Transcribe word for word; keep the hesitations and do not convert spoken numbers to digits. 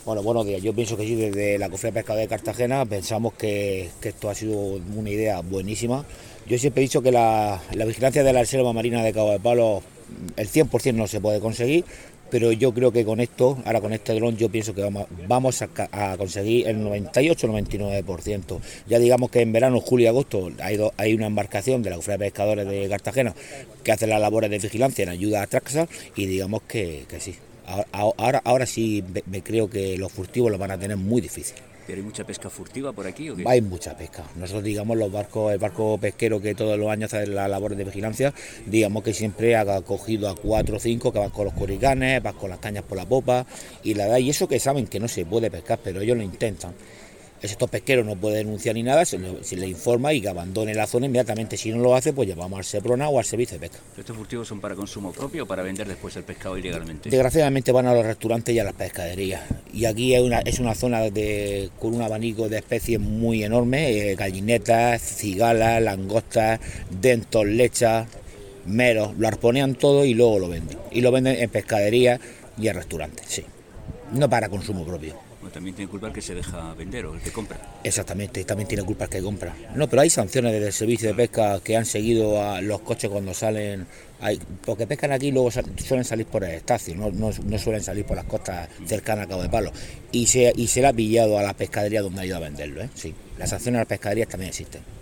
Bueno, buenos días. Yo pienso que sí, desde la Cofradía de Pescadores de Cartagena pensamos que, que esto ha sido una idea buenísima. Yo siempre he dicho que la, la vigilancia de la reserva marina de Cabo de Palos, el cien por ciento no se puede conseguir, pero yo creo que con esto, ahora con este dron, yo pienso que vamos, vamos a, a conseguir el noventa y ocho o noventa y nueve por ciento. Ya digamos que en verano, julio y agosto, hay, do, hay una embarcación de la Cofradía de Pescadores de Cartagena que hace las labores de vigilancia en ayuda a Traxa y digamos que, que sí. Ahora, ahora sí me creo que los furtivos lo van a tener muy difícil. ¿Pero hay mucha pesca furtiva por aquí o qué? Hay mucha pesca. Nosotros, digamos, los barcos, el barco pesquero que todos los años hace la labor de vigilancia, digamos que siempre ha cogido a cuatro o cinco que van con los curicanes, van con las cañas por la popa y la da. Y eso que saben que no se puede pescar, pero ellos lo intentan. Estos pesqueros no pueden denunciar ni nada, se le, se le informa y que abandone la zona inmediatamente. Si no lo hace, pues llevamos al Seprona o al servicio de pesca. ¿Estos furtivos son para consumo propio o para vender después el pescado ilegalmente? Desgraciadamente van a los restaurantes y a las pescaderías. Y aquí es una, es una zona de, con un abanico de especies muy enorme, eh, gallinetas, cigalas, langostas, dentos, lechas, meros. Lo arponean todo y luego lo venden. Y lo venden en pescaderías y en restaurantes, sí. No para consumo propio. Bueno, también tiene culpa el que se deja vender o el que compra. Exactamente, también tiene culpa el que compra. No, pero hay sanciones desde el servicio de pesca que han seguido a los coches cuando salen, hay, porque pescan aquí y luego suelen salir por el Estacio, no, no, no suelen salir por las costas cercanas a Cabo de Palos. Y se, y se le ha pillado a las pescaderías donde ha ido a venderlo, ¿eh? Sí, las sanciones a las pescaderías también existen.